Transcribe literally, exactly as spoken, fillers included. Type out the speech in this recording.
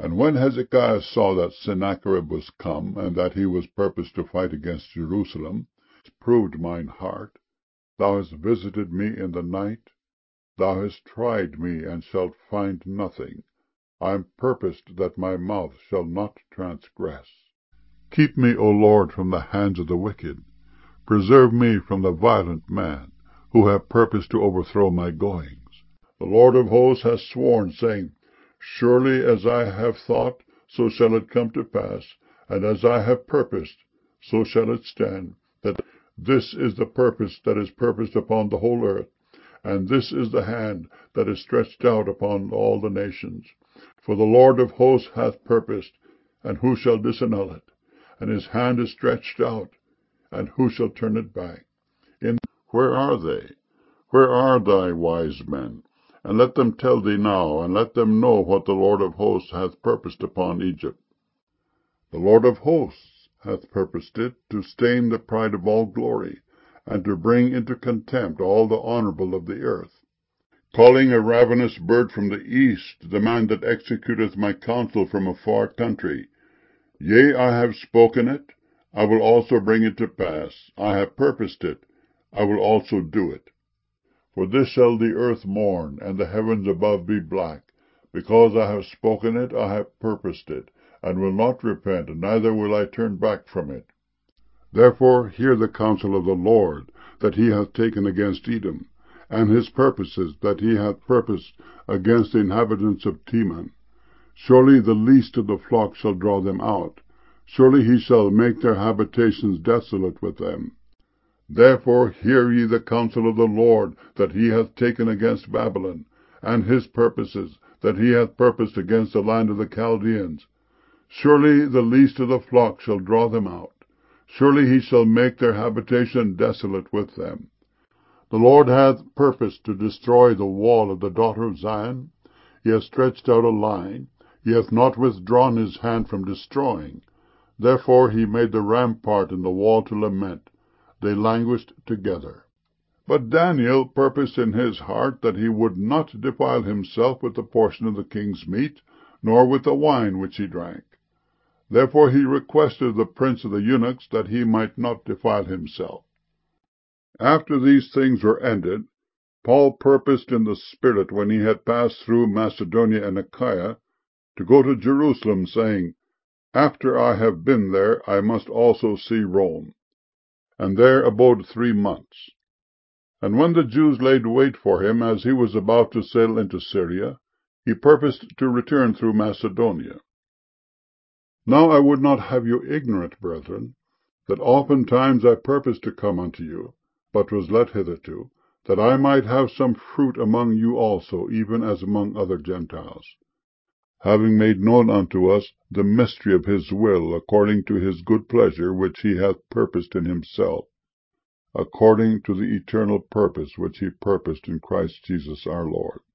And when Hezekiah saw that Sennacherib was come, and that he was purposed to fight against Jerusalem, proved mine heart, thou hast visited me in the night, thou hast tried me, and shalt find nothing. I am purposed that my mouth shall not transgress. Keep me, O Lord, from the hands of the wicked. Preserve me from the violent man, who have purposed to overthrow my goings. The Lord of hosts hath sworn, saying, Surely as I have thought, so shall it come to pass, and as I have purposed, so shall it stand, that this is the purpose that is purposed upon the whole earth, and this is the hand that is stretched out upon all the nations. For the Lord of hosts hath purposed, and who shall disannul it? And his hand is stretched out, and who shall turn it back? In where are they? Where are thy wise men? And let them tell thee now, and let them know what the Lord of hosts hath purposed upon Egypt. The Lord of hosts hath purposed it to stain the pride of all glory, and to bring into contempt all the honourable of the earth, calling a ravenous bird from the east, the man that executeth my counsel from a far country. Yea, I have spoken it, I will also bring it to pass. I have purposed it, I will also do it. For this shall the earth mourn, and the heavens above be black. Because I have spoken it, I have purposed it, and will not repent, neither will I turn back from it. Therefore hear the counsel of the Lord, that he hath taken against Edom, and his purposes that he hath purposed against the inhabitants of Teman. Surely the least of the flock shall draw them out. Surely he shall make their habitations desolate with them. Therefore hear ye the counsel of the Lord that he hath taken against Babylon, and his purposes that he hath purposed against the land of the Chaldeans. Surely the least of the flock shall draw them out. Surely he shall make their habitation desolate with them. The Lord hath purposed to destroy the wall of the daughter of Zion. He hath stretched out a line. He hath not withdrawn his hand from destroying. Therefore he made the rampart and the wall to lament. They languished together. But Daniel purposed in his heart that he would not defile himself with the portion of the king's meat, nor with the wine which he drank. Therefore he requested of the prince of the eunuchs that he might not defile himself. After these things were ended, Paul purposed in the Spirit, when he had passed through Macedonia and Achaia, to go to Jerusalem, saying, After I have been there, I must also see Rome. And there abode three months. And when the Jews laid wait for him, as he was about to sail into Syria, he purposed to return through Macedonia. Now I would not have you ignorant, brethren, that oftentimes I purposed to come unto you, but was let hitherto, that I might have some fruit among you also, even as among other Gentiles, having made known unto us the mystery of his will, according to his good pleasure which he hath purposed in himself, according to the eternal purpose which he purposed in Christ Jesus our Lord.